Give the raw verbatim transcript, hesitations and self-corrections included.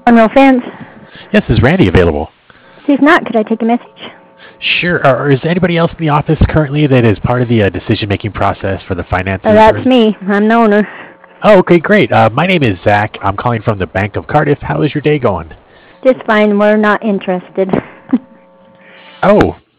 Unreal Fans. Yes, is Randy available? She's not. Could I take a message? Sure. Or is anybody else in the office currently that is part of the uh, decision-making process for the finances? Oh, that's me. I'm the owner. Oh, okay, great. Uh, my name is Zach. I'm calling from the Bank of Cardiff. How is your day going? Just fine. We're not interested. Oh,